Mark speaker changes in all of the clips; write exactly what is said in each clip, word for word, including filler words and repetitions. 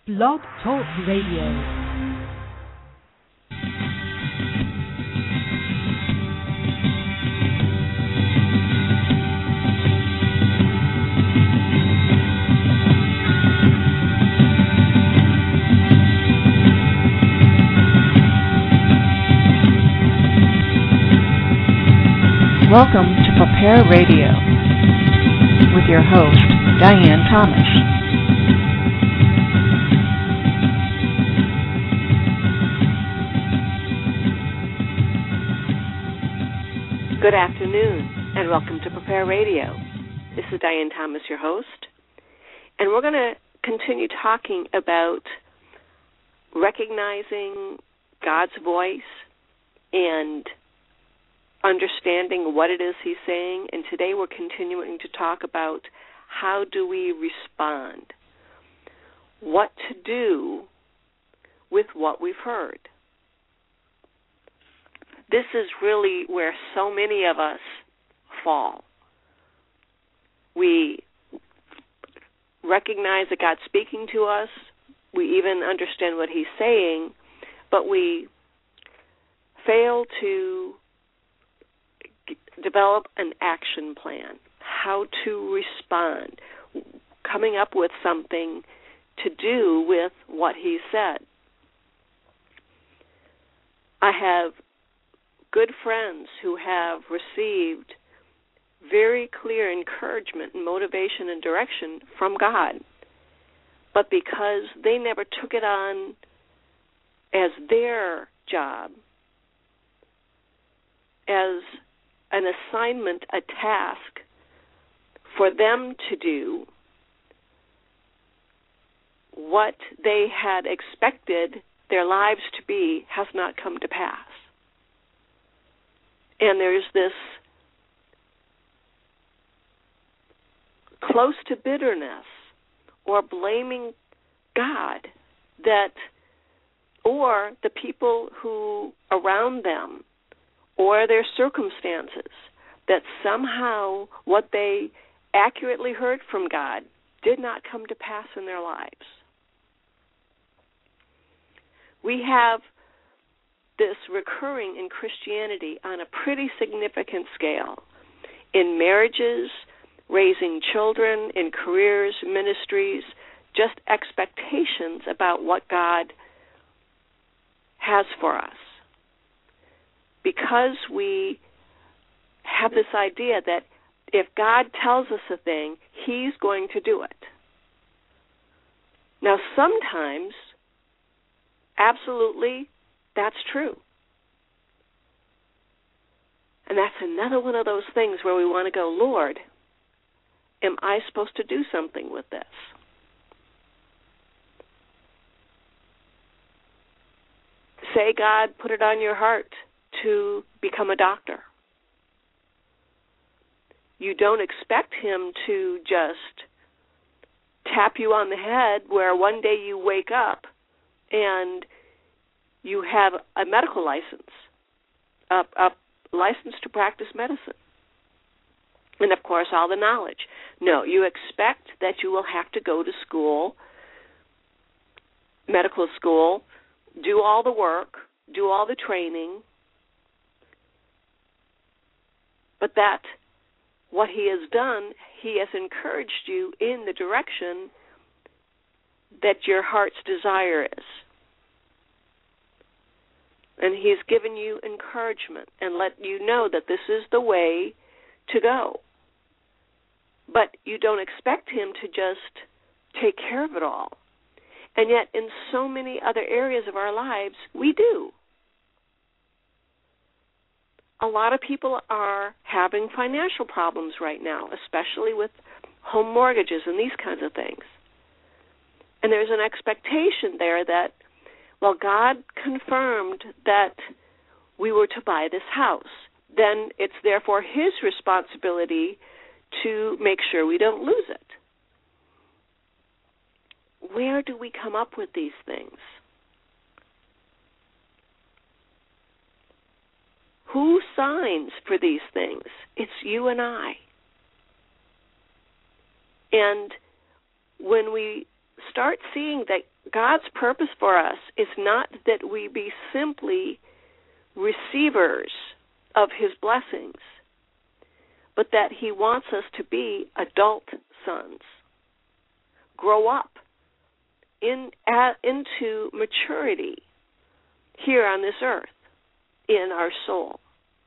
Speaker 1: Blog Talk Radio.
Speaker 2: Welcome to Prepare Radio with your host, Diane Thomas.
Speaker 3: Good afternoon, and welcome to Prepare Radio. This is Diane Thomas, your host, and we're going to continue talking about recognizing God's voice and understanding what it is he's saying, and today we're continuing to talk about how do we respond, what to do with what we've heard. This is really where so many of us fall. We recognize that God's speaking to us, we even understand what he's saying, but we fail to develop an action plan, how to respond, coming up with something to do with what he said. I have good friends who have received very clear encouragement and motivation and direction from God, but because they never took it on as their job, as an assignment, a task for them to do, what they had expected their lives to be has not come to pass. And there's this close to bitterness or blaming God that, or the people who around them, or their circumstances, that somehow what they accurately heard from God did not come to pass in their lives. We have this recurring in Christianity on a pretty significant scale, in marriages, raising children, in careers, ministries, just expectations about what God has for us. Because we have this idea that if God tells us a thing, he's going to do it. Now, sometimes, absolutely, that's true. And that's another one of those things where we want to go, Lord, am I supposed to do something with this? Say God put it on your heart to become a doctor. You don't expect him to just tap you on the head where one day you wake up and you have a medical license, a, a license to practice medicine, and of course all the knowledge. No, you expect that you will have to go to school, medical school, do all the work, do all the training, but that what he has done, he has encouraged you in the direction that your heart's desire is. And he's given you encouragement and let you know that this is the way to go. But you don't expect him to just take care of it all. And yet in so many other areas of our lives, we do. A lot of people are having financial problems right now, especially with home mortgages and these kinds of things. And there's an expectation there that, well, God confirmed that we were to buy this house. Then it's therefore his responsibility to make sure we don't lose it. Where do we come up with these things? Who signs for these things? It's you and I. And when we start seeing that God's purpose for us is not that we be simply receivers of his blessings, but that he wants us to be adult sons, grow up in at, into maturity here on this earth in our soul.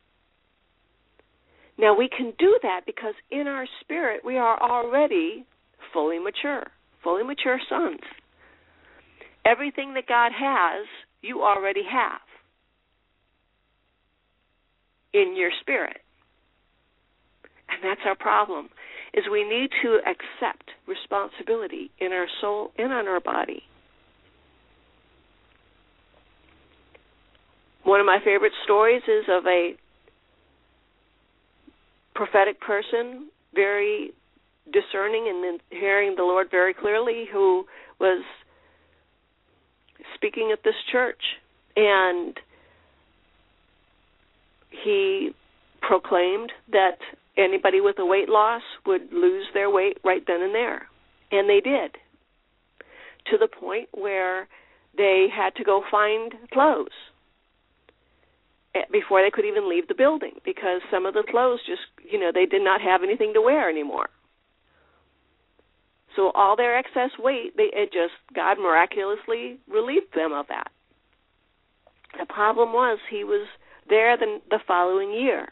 Speaker 3: Now, we can do that because in our spirit we are already fully mature, fully mature sons. Everything that God has, you already have in your spirit. And that's our problem, is we need to accept responsibility in our soul and on our body. One of my favorite stories is of a prophetic person, very discerning and hearing the Lord very clearly, who was speaking at this church, and he proclaimed that anybody with a weight loss would lose their weight right then and there. And they did, to the point where they had to go find clothes before they could even leave the building, because some of the clothes just, you know, they did not have anything to wear anymore. So all their excess weight, they it just, God miraculously relieved them of that. The problem was he was there the, the following year.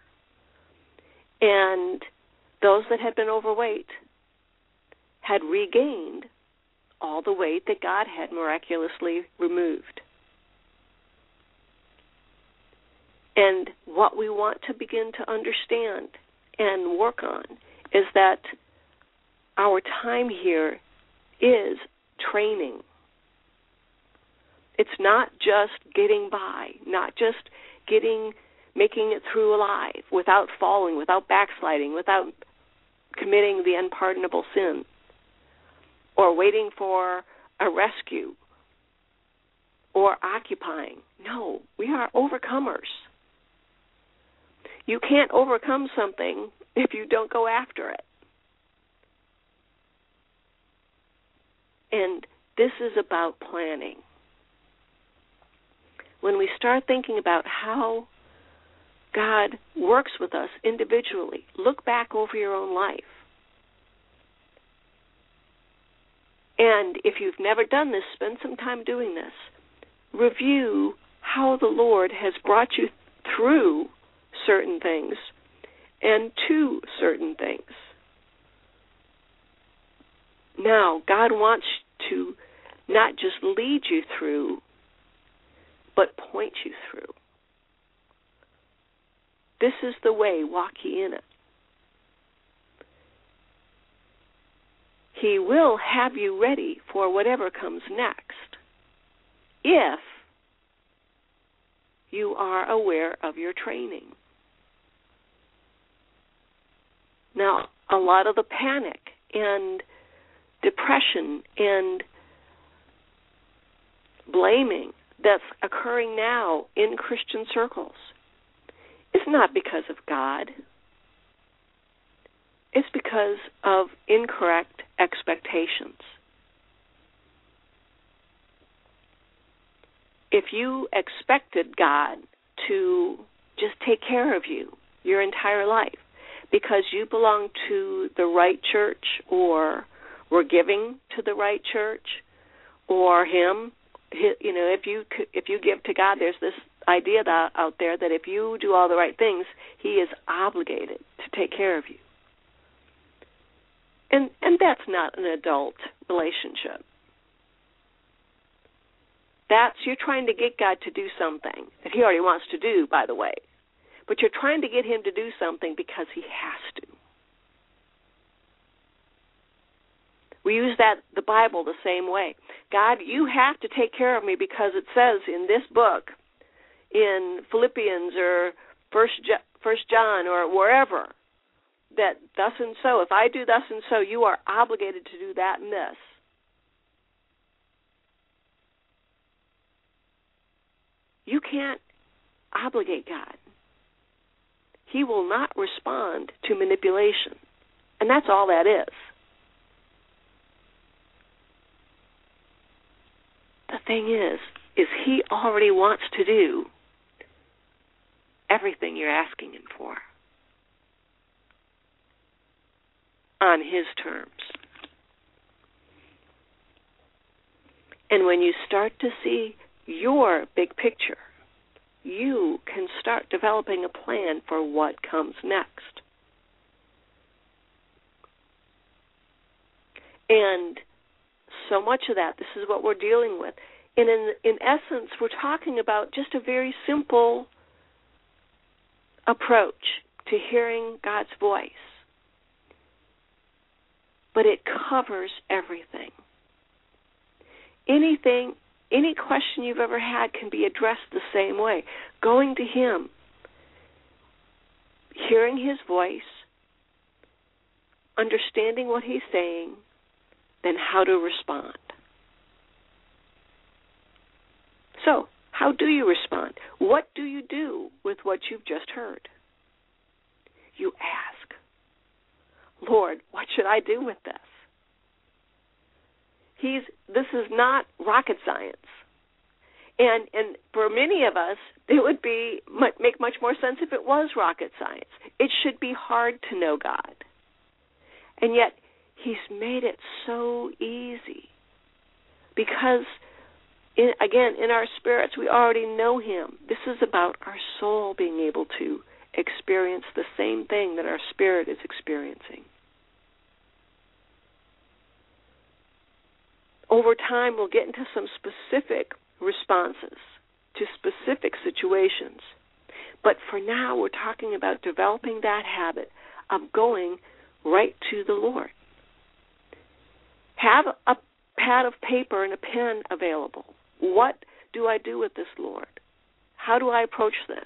Speaker 3: And those that had been overweight had regained all the weight that God had miraculously removed. And what we want to begin to understand and work on is that our time here is training. It's not just getting by, not just getting, making it through alive without falling, without backsliding, without committing the unpardonable sin, or waiting for a rescue, or occupying. No, we are overcomers. You can't overcome something if you don't go after it. And this is about planning. When we start thinking about how God works with us individually, look back over your own life. And if you've never done this, spend some time doing this. Review how the Lord has brought you through certain things and to certain things. Now, God wants to not just lead you through, but point you through. This is the way, walk ye in it. He will have you ready for whatever comes next if you are aware of your training. Now, a lot of the panic and depression and blaming that's occurring now in Christian circles is not because of God. It's because of incorrect expectations. If you expected God to just take care of you your entire life because you belong to the right church or were giving to the right church or him, you know, if you if you give to God, there's this idea that, out there that if you do all the right things, he is obligated to take care of you. And and that's not an adult relationship. That's, you're trying to get God to do something that he already wants to do, by the way. But you're trying to get him to do something because he has to. We use that, the Bible, the same way. God, you have to take care of me because it says in this book, in Philippians or First John or wherever, that thus and so, if I do thus and so, you are obligated to do that and this. You can't obligate God. He will not respond to manipulation. And that's all that is. thing is, is he already wants to do everything you're asking him for on his terms. And when you start to see your big picture, you can start developing a plan for what comes next. And so much of that, this is what we're dealing with. And in, in essence, we're talking about just a very simple approach to hearing God's voice. But it covers everything. Anything, any question you've ever had can be addressed the same way. Going to him, hearing his voice, understanding what he's saying, then how to respond. So, how do you respond? What do you do with what you've just heard? You ask, Lord, what should I do with this? He's, this is not rocket science. And and for many of us, it would be make much more sense if it was rocket science. It should be hard to know God. And yet, he's made it so easy. Because, in, again, in our spirits, we already know him. This is about our soul being able to experience the same thing that our spirit is experiencing. Over time, we'll get into some specific responses to specific situations. But for now, we're talking about developing that habit of going right to the Lord. Have a pad of paper and a pen available. What do I do with this, Lord? How do I approach this?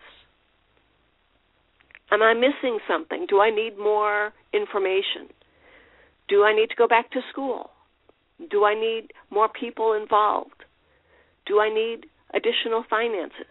Speaker 3: Am I missing something? Do I need more information? Do I need to go back to school? Do I need more people involved? Do I need additional finances?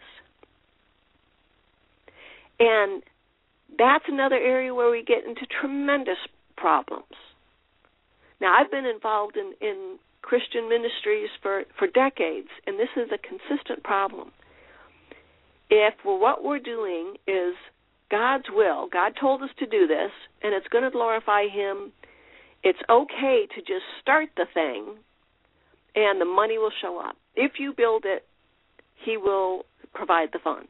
Speaker 3: And that's another area where we get into tremendous problems. Now, I've been involved in, in Christian ministries for, for decades, and this is a consistent problem. If what we're doing is God's will, God told us to do this, and it's going to glorify him, it's okay to just start the thing, and the money will show up. If you build it, he will provide the funds.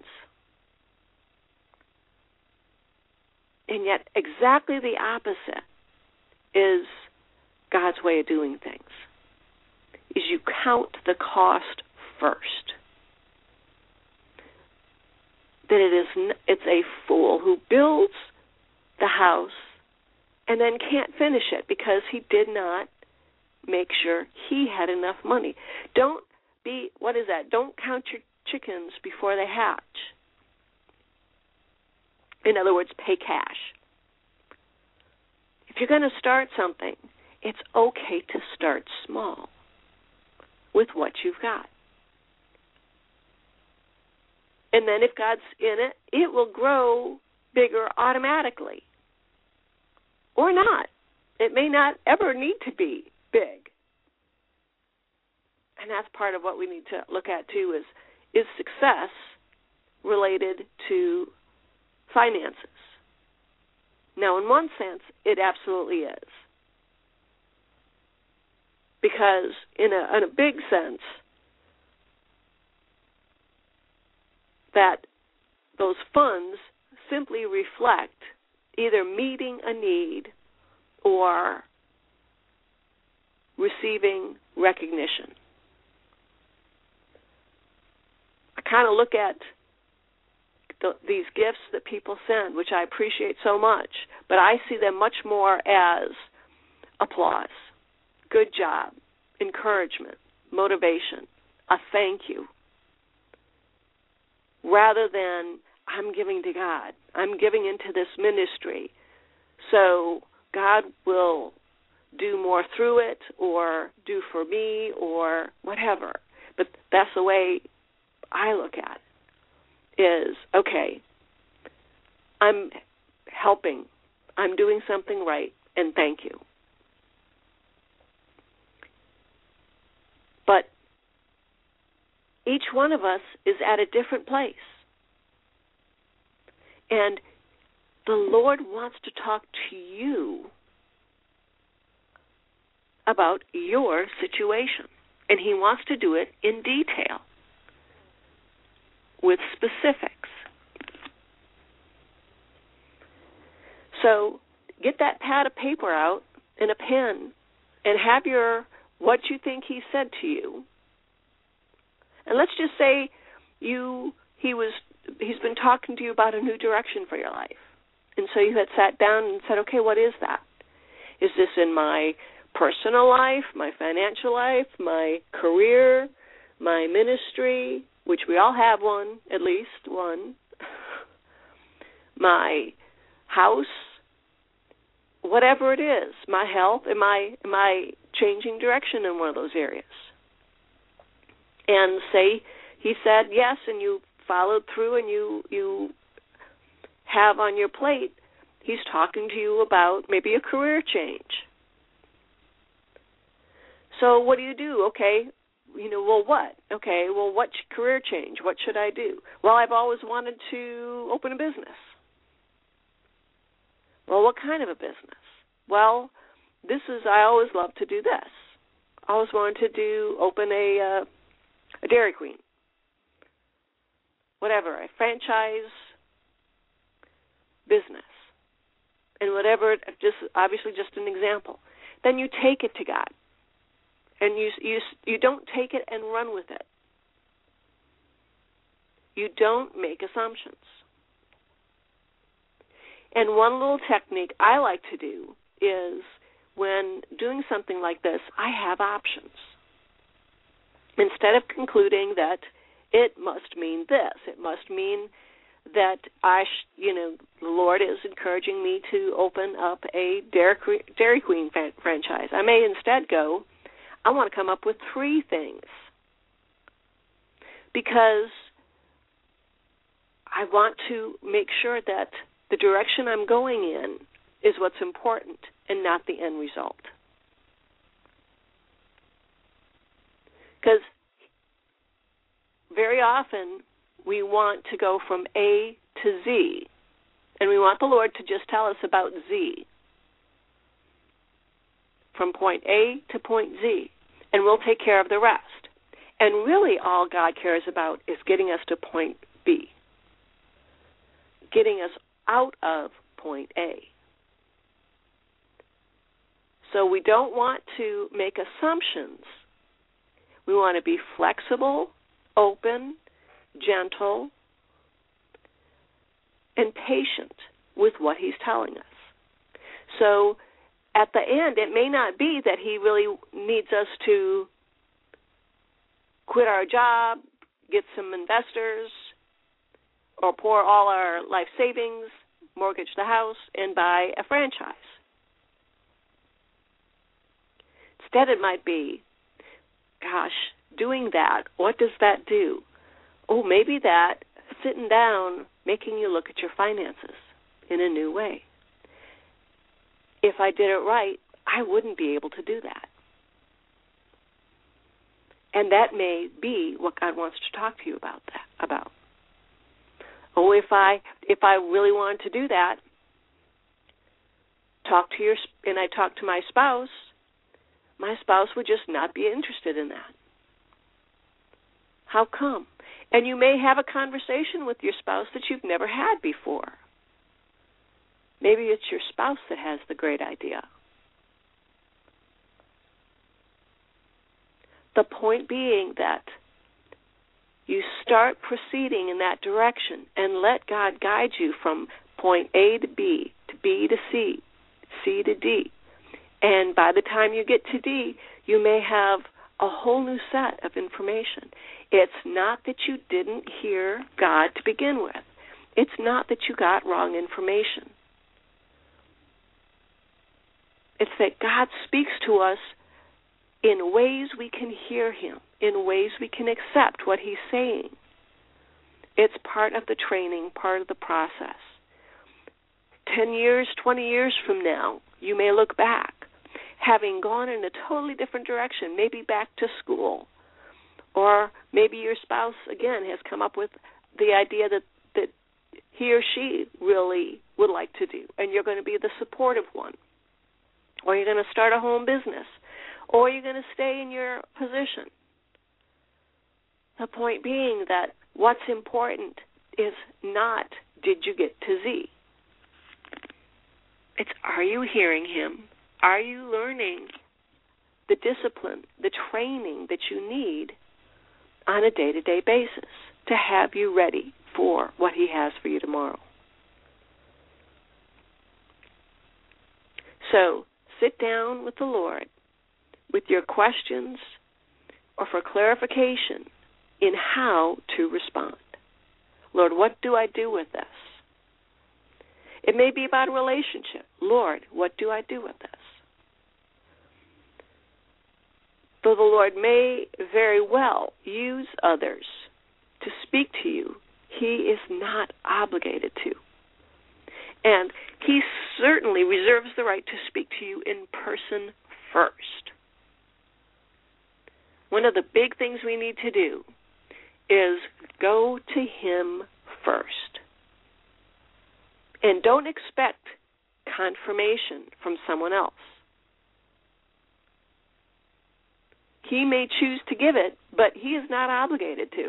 Speaker 3: And yet exactly the opposite is God's way of doing things, is you count the cost first. That it is, it's a fool who builds the house and then can't finish it because he did not make sure he had enough money. Don't be, what is that? Don't count your chickens before they hatch. In other words, pay cash. If you're going to start something, it's okay to start small with what you've got. And then if God's in it, it will grow bigger automatically. Or not. It may not ever need to be big. And that's part of what we need to look at, too, is, is success related to finances? Now, in one sense, it absolutely is. Because in a, in a big sense, that those funds simply reflect either meeting a need or receiving recognition. I kind of look at the, these gifts that people send, which I appreciate so much, but I see them much more as applause, good job, encouragement, motivation, a thank you, rather than I'm giving to God. I'm giving into this ministry, so God will do more through it or do for me or whatever. But that's the way I look at it, is, okay, I'm helping. I'm doing something right, and thank you. But each one of us is at a different place. And the Lord wants to talk to you about your situation. And He wants to do it in detail, with specifics. So get that pad of paper out and a pen and have your what you think He said to you. And let's just say you he was he's been talking to you about a new direction for your life. And so you had sat down and said, okay, what is that? Is this in my personal life, my financial life, my career, my ministry, which we all have one, at least one, my house, whatever it is, my health, am I, am I changing direction in one of those areas? And say he said yes, and you followed through, and you, you have on your plate, he's talking to you about maybe a career change. So what do you do? Okay, you know, well, what? Okay, well, what career change? What should I do? Well, I've always wanted to open a business. Well, what kind of a business? Well, this is, I always love to do this. I always wanted to do, open a, uh, a Dairy Queen. Whatever, a franchise business. And whatever, just obviously just an example. Then you take it to God. And you, you you don't take it and run with it. You don't make assumptions. And one little technique I like to do is when doing something like this, I have options. Instead of concluding that it must mean this, it must mean that I, sh- you know, the Lord is encouraging me to open up a Dairy Queen franchise. I may instead go, I want to come up with three things, because I want to make sure that the direction I'm going in is what's important and not the end result. Because very often we want to go from A to Z, and we want the Lord to just tell us about Z, from point A to point Z, and we'll take care of the rest. And really all God cares about is getting us to point B, getting us out of point A. So we don't want to make assumptions. We want to be flexible, open, gentle, and patient with what He's telling us. So at the end, it may not be that He really needs us to quit our job, get some investors, or pour all our life savings, mortgage the house, and buy a franchise. Instead, it might be, gosh, doing that, what does that do? Oh, maybe that sitting down, making you look at your finances in a new way. If I did it right, I wouldn't be able to do that. And that may be what God wants to talk to you about that about. Oh, if I if I really wanted to do that, talk to your and I talk to my spouse, my spouse would just not be interested in that. How come? And you may have a conversation with your spouse that you've never had before. Maybe it's your spouse that has the great idea. The point being that you start proceeding in that direction and let God guide you from point A to B, to B to C, C to D. And by the time you get to D, you may have a whole new set of information. It's not that you didn't hear God to begin with. It's not that you got wrong information. It's that God speaks to us in ways we can hear Him, in ways we can accept what He's saying. It's part of the training, part of the process. Ten years, twenty years from now, you may look back, having gone in a totally different direction, maybe back to school, Or maybe your spouse, again, has come up with the idea that, that he or she really would like to do, and you're going to be the supportive one. Or you're going to start a home business. Or you're going to stay in your position. The point being that what's important is not, did you get to Z? It's, are you hearing him? Are you learning the discipline, the training that you need on a day-to-day basis to have you ready for what he has for you tomorrow? So sit down with the Lord with your questions or for clarification in how to respond. Lord, what do I do with this? It may be about a relationship. Lord, what do I do with this? Though the Lord may very well use others to speak to you, he is not obligated to. And he certainly reserves the right to speak to you in person first. One of the big things we need to do is go to him first. And don't expect confirmation from someone else. He may choose to give it, but he is not obligated to.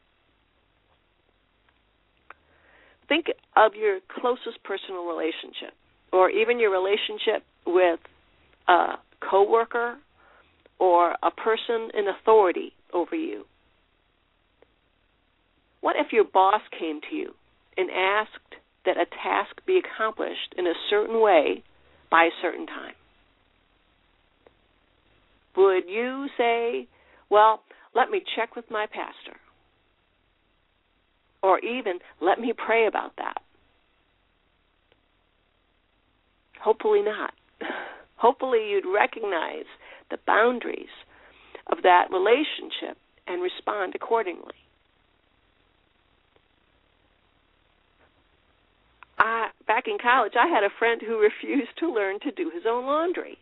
Speaker 3: Think of your closest personal relationship, or even your relationship with a coworker or a person in authority over you. What if your boss came to you and asked that a task be accomplished in a certain way by a certain time? Would you say, well, let me check with my pastor? Or even, let me pray about that? Hopefully not. Hopefully you'd recognize the boundaries of that relationship and respond accordingly. I, back in college, I had a friend who refused to learn to do his own laundry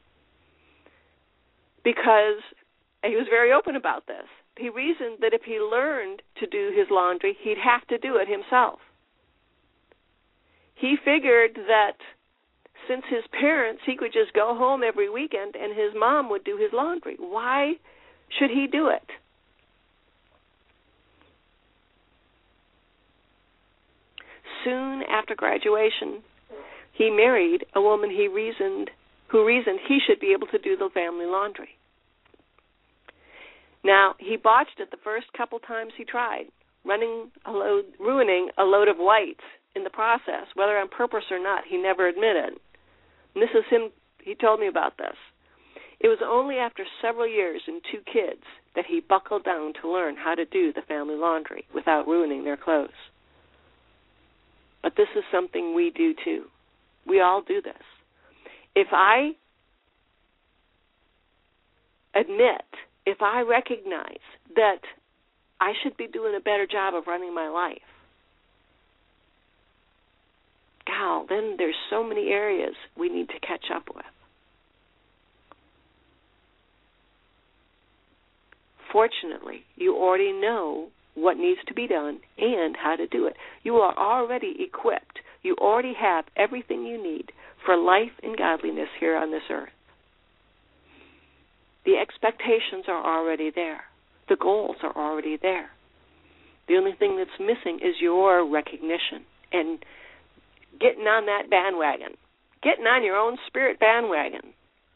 Speaker 3: because he was very open about this. He reasoned that if he learned to do his laundry, he'd have to do it himself. He figured that since his parents, he could just go home every weekend and his mom would do his laundry. Why should he do it? Soon after graduation, he married a woman he reasoned, who reasoned he should be able to do the family laundry. Now, he botched it the first couple times he tried, running a load, ruining a load of whites in the process, whether on purpose or not, he never admitted. And this is him, he told me about this. It was only after several years and two kids that he buckled down to learn how to do the family laundry without ruining their clothes. But this is something we do too. We all do this. If I admit, if I recognize that I should be doing a better job of running my life, gal, then there's so many areas we need to catch up with. Fortunately, you already know what needs to be done and how to do it. You are already equipped. You already have everything you need for life and godliness here on this earth. The expectations are already there. The goals are already there. The only thing that's missing is your recognition and getting on that bandwagon, getting on your own spirit bandwagon,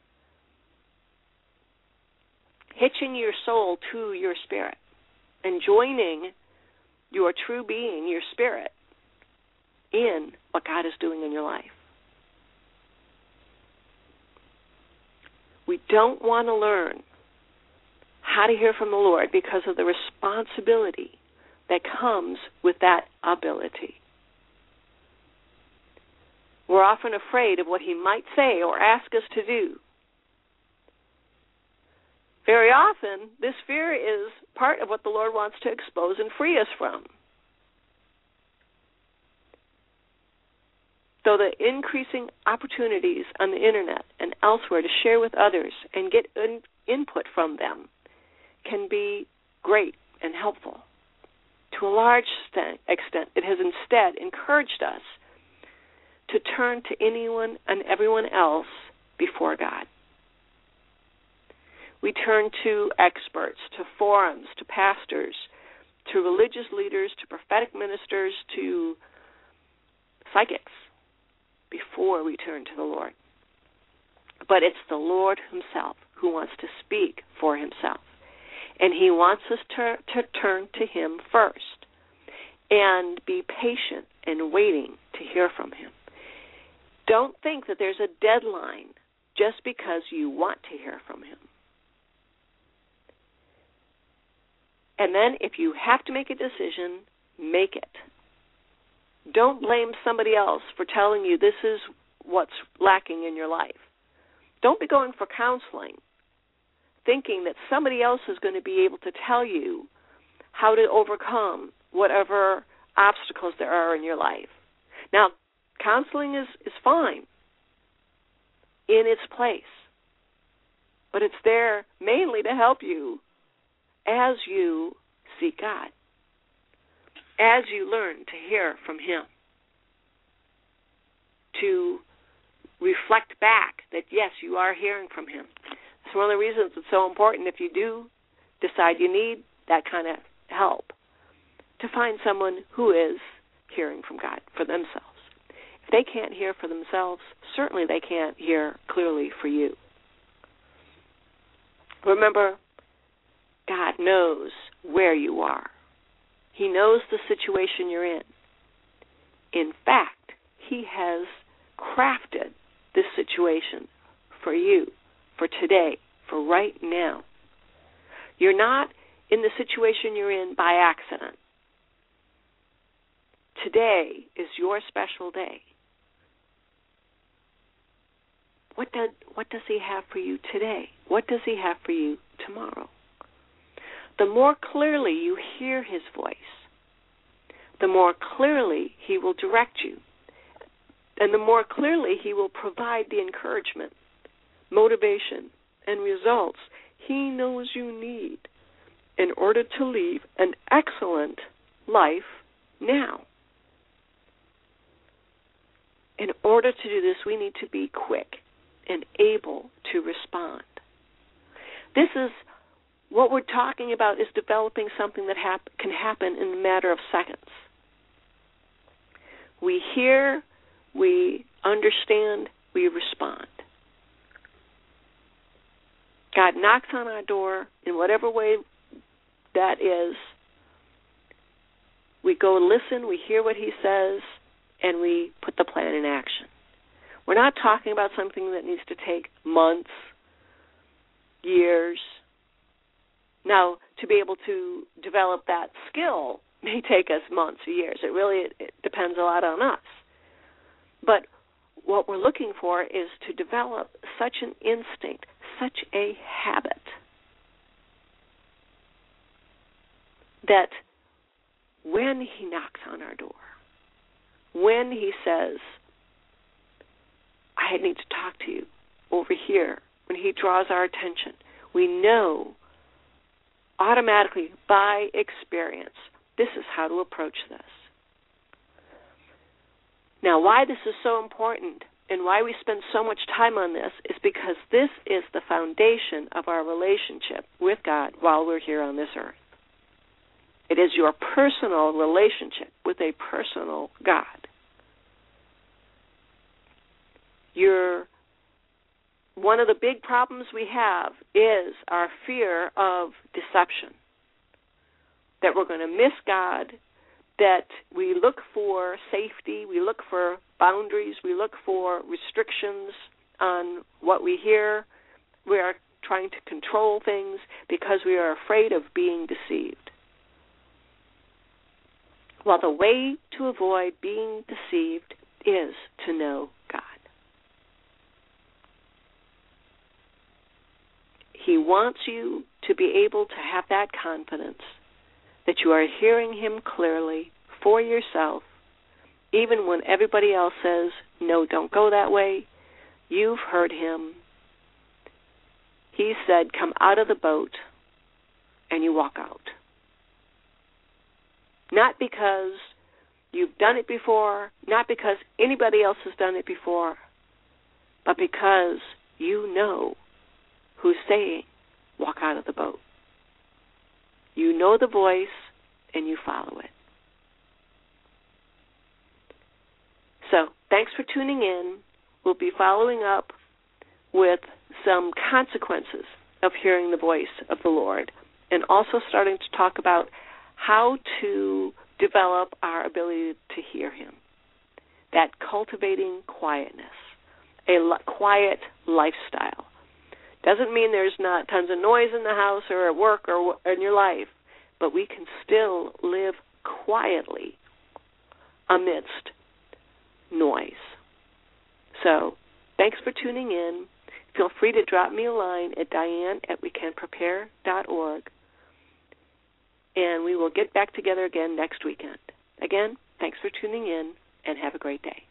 Speaker 3: hitching your soul to your spirit and joining your true being, your spirit, in what God is doing in your life. We don't want to learn how to hear from the Lord because of the responsibility that comes with that ability. We're often afraid of what he might say or ask us to do. Very often, this fear is part of what the Lord wants to expose and free us from. So the increasing opportunities on the internet and elsewhere to share with others and get in, input from them can be great and helpful. To a large extent, it has instead encouraged us to turn to anyone and everyone else before God. We turn to experts, to forums, to pastors, to religious leaders, to prophetic ministers, to psychics before we turn to the Lord. But it's the Lord himself who wants to speak for himself. And he wants us to, to turn to him first and be patient and waiting to hear from him. Don't think that there's a deadline just because you want to hear from him. And then if you have to make a decision, make it. Don't blame somebody else for telling you this is what's lacking in your life. Don't be going for counseling thinking that somebody else is going to be able to tell you how to overcome whatever obstacles there are in your life. Now, counseling is, is fine in its place, but it's there mainly to help you as you seek God, as you learn to hear from him, to reflect back that, yes, you are hearing from him. It's one of the reasons it's so important, if you do decide you need that kind of help, to find someone who is hearing from God for themselves. If they can't hear for themselves, certainly they can't hear clearly for you. Remember, God knows where you are. He knows the situation you're in. In fact, he has crafted this situation for you, for today, for right now. You're not in the situation you're in by accident. Today is your special day. What does, what does he have for you today? What does he have for you tomorrow? The more clearly you hear his voice, the more clearly he will direct you. And the more clearly he will provide the encouragement, motivation, and results he knows you need in order to live an excellent life now. In order to do this, we need to be quick and able to respond. This is what we're talking about, is developing something that hap- can happen in a matter of seconds. We hear, we understand, we respond. God knocks on our door in whatever way that is. We go listen, we hear what he says, and we put the plan in action. We're not talking about something that needs to take months, years. Now, to be able to develop that skill may take us months or years. It really it, it depends a lot on us. But what we're looking for is to develop such an instinct, such a habit, that when he knocks on our door, when he says, I need to talk to you over here, when he draws our attention, we know automatically by experience this is how to approach this. Now, why this is so important and why we spend so much time on this is because this is the foundation of our relationship with God while we're here on this earth. It is your personal relationship with a personal God. Your, one of the big problems we have is our fear of deception, that we're going to miss God, that we look for safety, we look for boundaries, we look for restrictions on what we hear. We are trying to control things because we are afraid of being deceived. Well, the way to avoid being deceived is to know God. He wants you to be able to have that confidence that you are hearing him clearly for yourself, even when everybody else says, no, don't go that way. You've heard him. He said, come out of the boat. and you walk out. Not because you've done it before, not because anybody else has done it before, but because you know who's saying, walk out of the boat. You know the voice, and you follow it. So, thanks for tuning in. We'll be following up with some consequences of hearing the voice of the Lord, and also starting to talk about how to develop our ability to hear Him. That cultivating quietness, a l- quiet lifestyle. Doesn't mean there's not tons of noise in the house or at work or in your life, but we can still live quietly amidst noise. So, thanks for tuning in. Feel free to drop me a line at Diane at we can prepare dot org, and we will get back together again next weekend. Again, thanks for tuning in, and have a great day.